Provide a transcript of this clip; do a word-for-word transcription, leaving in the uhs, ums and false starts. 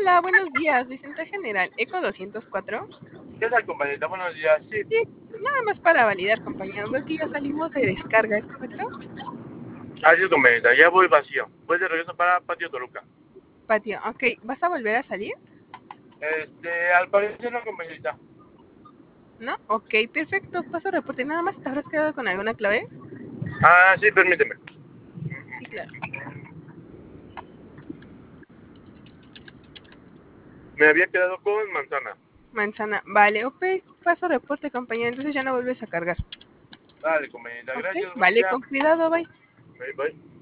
Hola, buenos días, Vicenta General, Eco doscientos cuatro. ¿Qué tal, compañerita? Buenos días. Sí, Sí, nada más para validar, compañero. Veo que ya salimos de descarga, ¿es correcto? así es, compañerita. Ya voy vacío. Voy de regreso para Patio Toluca. Patio, ok, ¿vas a volver a salir? Este, al parecer no, compañerita. ¿No? Ok, perfecto, paso reporte. Nada más, ¿te habrás quedado con alguna clave? Ah, sí, permíteme. Sí, claro. Me había quedado con manzana. Manzana, vale, ok, paso reporte, compañero. Entonces ya no vuelves a cargar. Dale, compañerita. Ok, Gracias, buen vale, día. con cuidado, bye. Bye, bye.